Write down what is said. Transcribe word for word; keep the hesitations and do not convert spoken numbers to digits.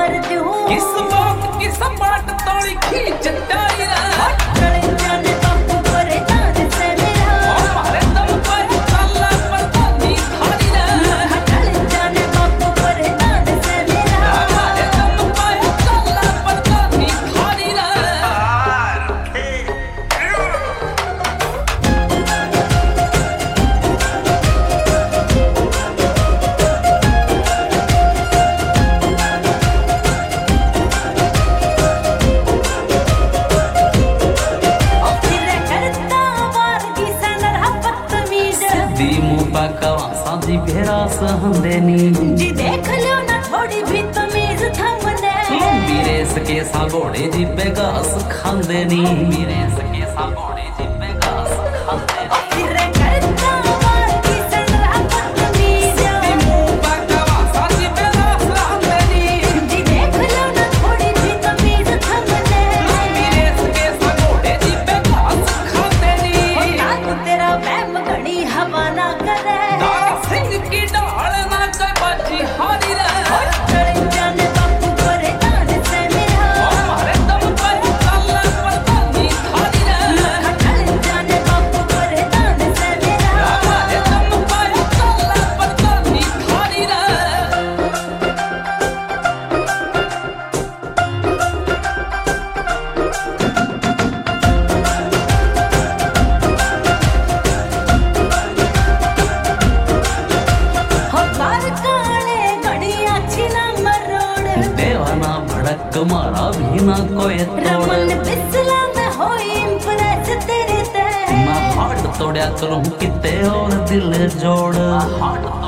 कर दूं किस बात की सपाट तोड़ी खींच डाली रे चले जाने बापू पर जान से मेरा हमारे दम पर चला परदानी खाली रे चले जाने बापू पर जान से मेरा हमारे दम पर चला परदानी खाली रे सादी भेरा सहंदेनी जी देख लो ना थोड़ी भी तमीज थमने मेरे सके सागोड़े जी बेगास खांदेनी मेरे सके सागोड़े जी बेगास खांदेनी फिर करता वार की सनरा बदतमीज बाकावा सादी भेरा सहंदेनी जी देख लो ना थोड़ी भी तमीज थमने मेरे सके सागोड़े जी बेगास खांदेनी नाक तेरा वहम घड़ी हवा ना करे सिंह की डाल ना कोई बाजी हारी रे चले जाने बापू पर जान से मेरा हमारे दम पर चला परदानी खाली रे चले जाने बापू पर जान से मेरा हमारे दम पर चला परदानी खाली रे देवाना भड़क मारा भी ना कोई तोड़ रमन बिस्ला में हो इम्प्रेस तेरे ते मैं हार्ट तोड़या करूं किते और दिल जोड़ हार्ट